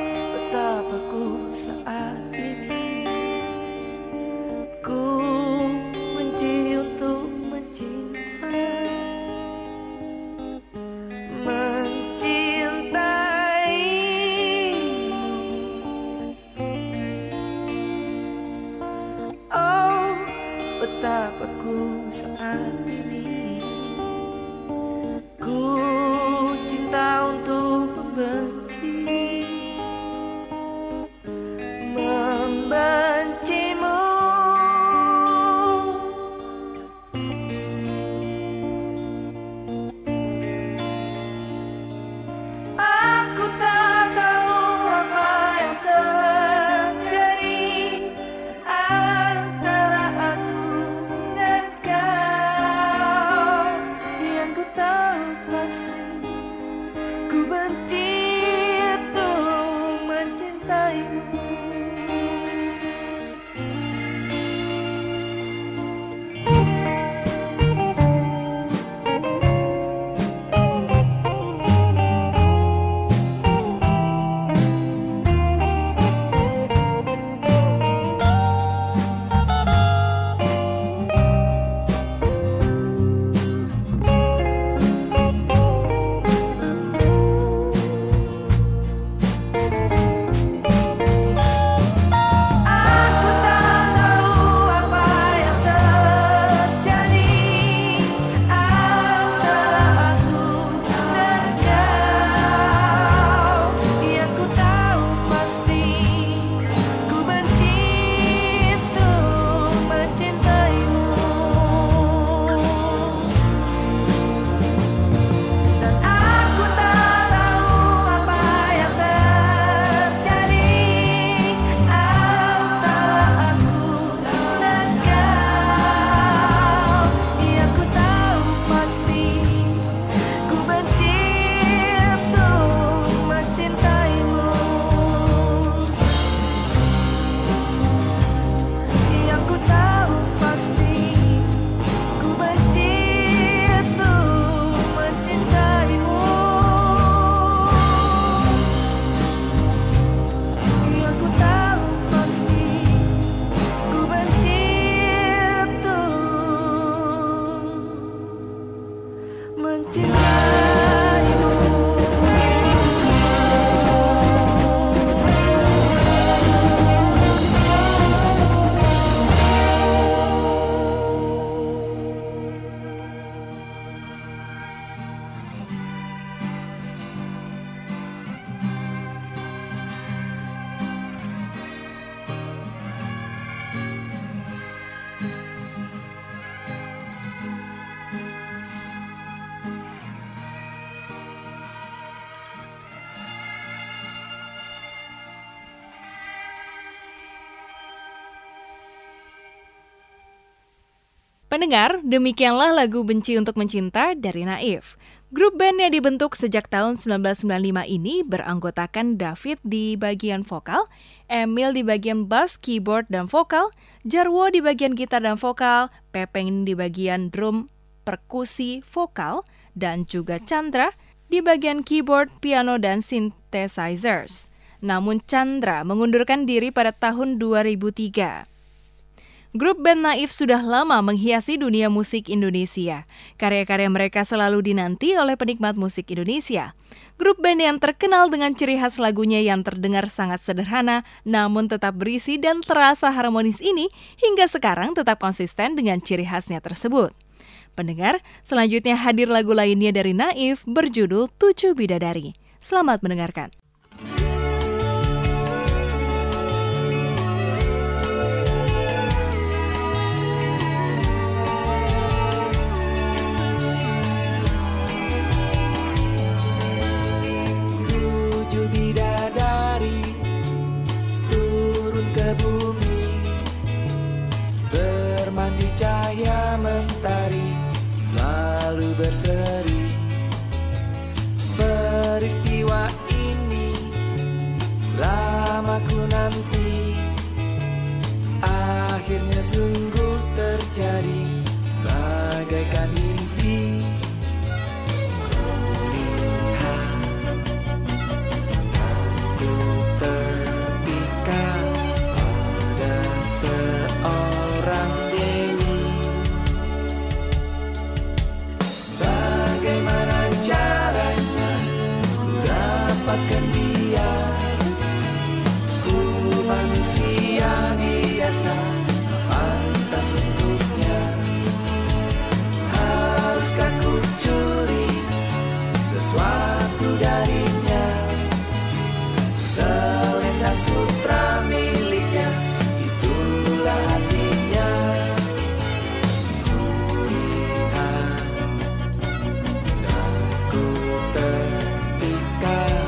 Speaker 12: Saat ini ku
Speaker 4: Pendengar, demikianlah lagu Benci Untuk Mencinta dari Naif. Grup band yang dibentuk sejak tahun 1995 ini beranggotakan David di bagian vokal, Emil di bagian bass, keyboard, dan vokal, Jarwo di bagian gitar dan vokal, Pepeng di bagian drum, perkusi, vokal, dan juga Chandra di bagian keyboard, piano, dan synthesizers. Namun Chandra mengundurkan diri pada tahun 2003. Grup band Naif sudah lama menghiasi dunia musik Indonesia. Karya-karya mereka selalu dinanti oleh penikmat musik Indonesia. Grup band yang terkenal dengan ciri khas lagunya yang terdengar sangat sederhana, namun tetap berisi dan terasa harmonis ini hingga sekarang tetap konsisten dengan ciri khasnya tersebut. Pendengar, selanjutnya hadir lagu lainnya dari Naif berjudul 7 Bidadari. Selamat mendengarkan.
Speaker 12: Cahaya mentari selalu berseri. Peristiwa ini lama ku nanti, akhirnya sungguh terjadi bagaikan mimpi. Kulihat dan ku terpikat pada seorang dapatkan dia. Ku manusia biasa, pantas untuknya. Haruskah ku curi sesuatu darinya? Selendang sutra miliknya, itulah hatinya. Ku lihat dan ku terpikat.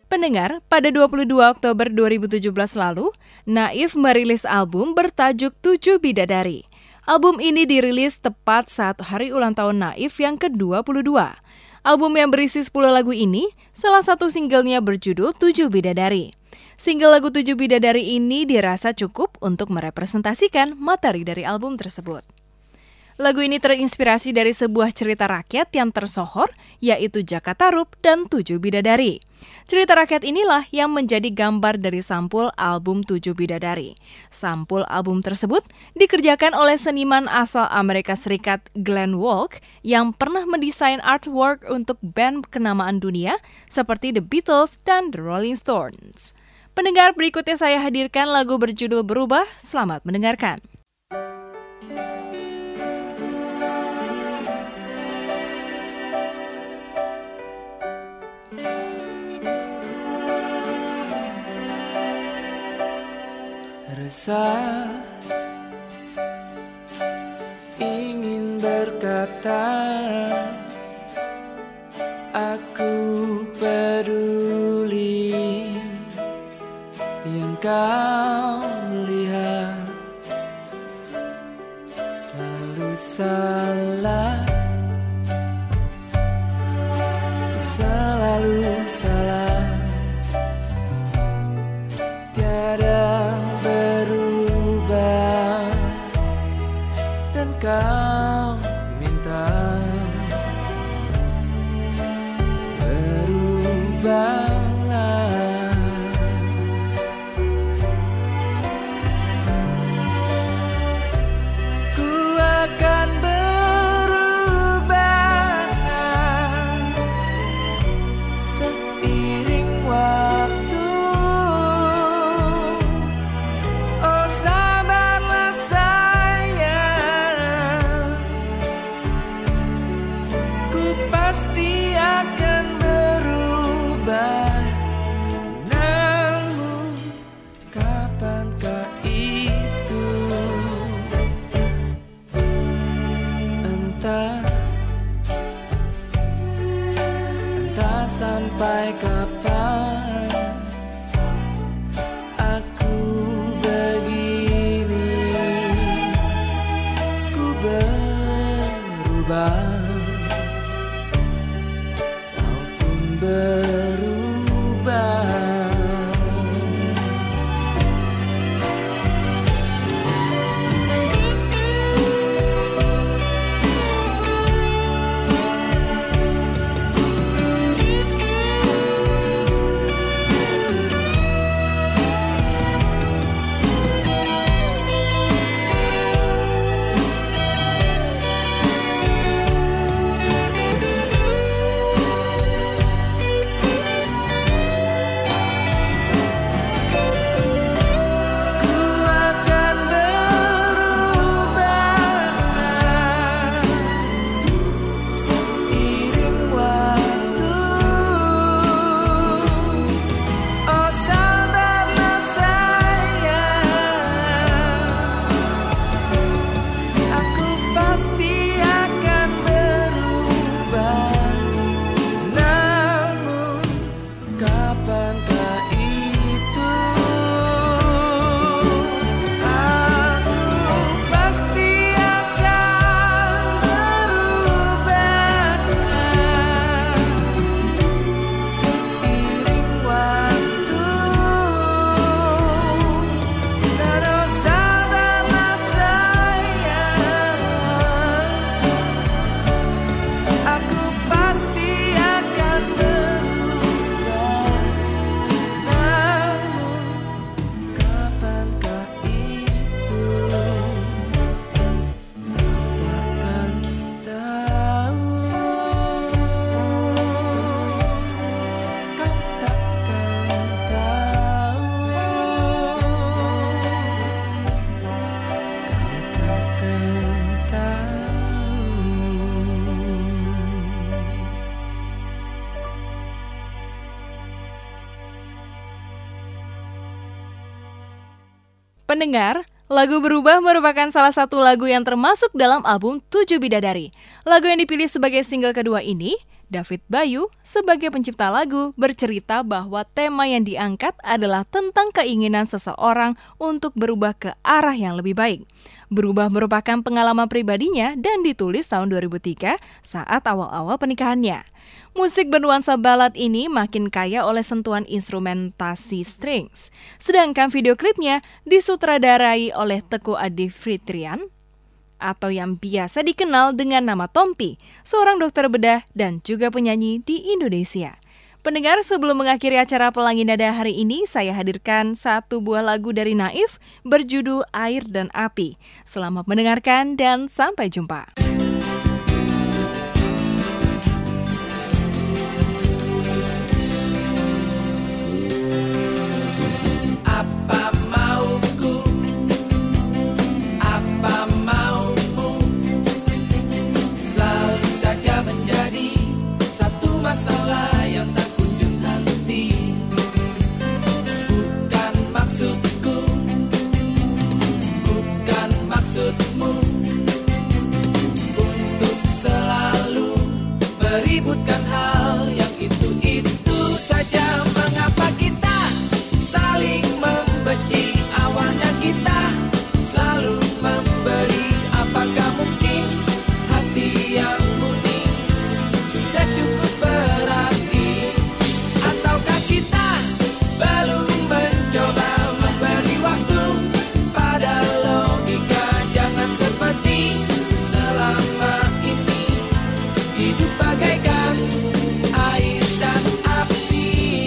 Speaker 4: Pendengar, pada 22 Oktober 2017 lalu, Naif merilis album bertajuk 7 Bidadari. Album ini dirilis tepat saat hari ulang tahun Naif yang ke-22. Album yang berisi 10 lagu ini, salah satu singlenya berjudul 7 Bidadari. Single lagu 7 Bidadari ini dirasa cukup untuk merepresentasikan materi dari album tersebut. Lagu ini terinspirasi dari sebuah cerita rakyat yang tersohor, yaitu Jakatarup dan 7 Bidadari. Cerita rakyat inilah yang menjadi gambar dari sampul album 7 Bidadari. Sampul album tersebut dikerjakan oleh seniman asal Amerika Serikat Glenn Walk yang pernah mendesain artwork untuk band kenamaan dunia seperti The Beatles dan The Rolling Stones. Pendengar, berikutnya saya hadirkan lagu berjudul Berubah. Selamat mendengarkan.
Speaker 12: Rasa ingin berkata, aku peduli. Yang kau lihat selalu salah, ku selalu salah. Tiada berubah dan kau minta berubahlah. Ku akan berubah seiring waktu. Pasti akan berubah, namun kapankah itu? Entah sampai kapan aku begini, ku berubah. Berubah.
Speaker 4: Pendengar, lagu Berubah merupakan salah satu lagu yang termasuk dalam album 7 Bidadari. Lagu yang dipilih sebagai single kedua ini David Bayu, sebagai pencipta lagu, bercerita bahwa tema yang diangkat adalah tentang keinginan seseorang untuk berubah ke arah yang lebih baik. Berubah merupakan pengalaman pribadinya dan ditulis tahun 2003 saat awal-awal pernikahannya. Musik bernuansa ballad ini makin kaya oleh sentuhan instrumentasi strings. Sedangkan video klipnya disutradarai oleh Teguh Adi Fitrian atau yang biasa dikenal dengan nama Tompi, seorang dokter bedah dan juga penyanyi di Indonesia. Pendengar, sebelum mengakhiri acara Pelangi Nada hari ini, saya hadirkan satu buah lagu dari Naif berjudul Air dan Api. Selamat mendengarkan dan sampai jumpa.
Speaker 12: Ributkan hal yang itu saja. Mengapa kita saling membenci? Awalnya kita selalu memberi. Apakah mungkin hati yang murni sudah cukup berarti? Ataukah kita belum mencoba memberi waktu pada logika? Jangan seperti selama ini hidup bagaikan air dan api.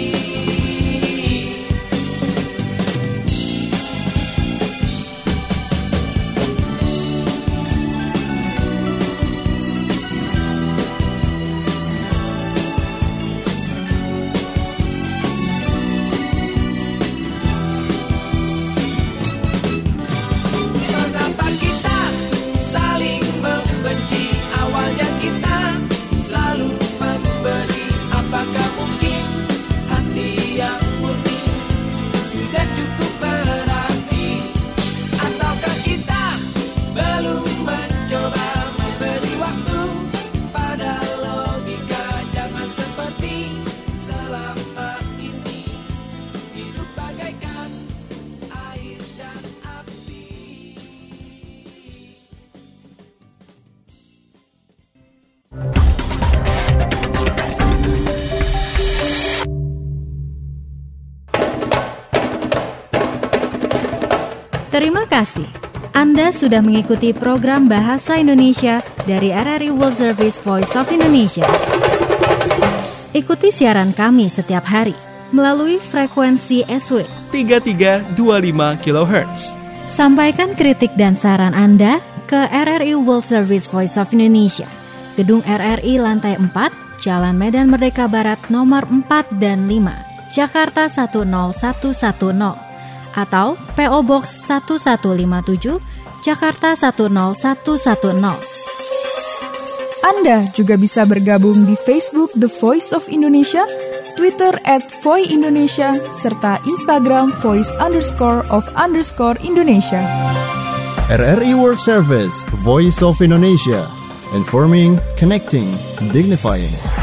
Speaker 12: Mengapa kita saling membenci? Awalnya kita selalu memberi. Apakah mungkin hati yang murni sudah cukup berarti? Ataukah kita belum mencoba memberi waktu pada logika? Jangan seperti selama ini hidup bagaikan air dan api.
Speaker 10: Terima kasih. Anda sudah mengikuti program Bahasa Indonesia dari RRI World Service Voice of Indonesia. Ikuti siaran kami setiap hari melalui frekuensi SW
Speaker 3: 3325 kHz.
Speaker 10: Sampaikan kritik dan saran Anda ke RRI World Service Voice of Indonesia, Gedung RRI Lantai 4, Jalan Medan Merdeka Barat nomor 4 dan 5, Jakarta 10110. Atau PO Box 1157, Jakarta 10110.
Speaker 2: Anda juga bisa bergabung di Facebook The Voice of Indonesia, Twitter @voindonesia, serta Instagram voice_of_Indonesia.
Speaker 1: RRI World Service, Voice of Indonesia. Informing, connecting, dignifying.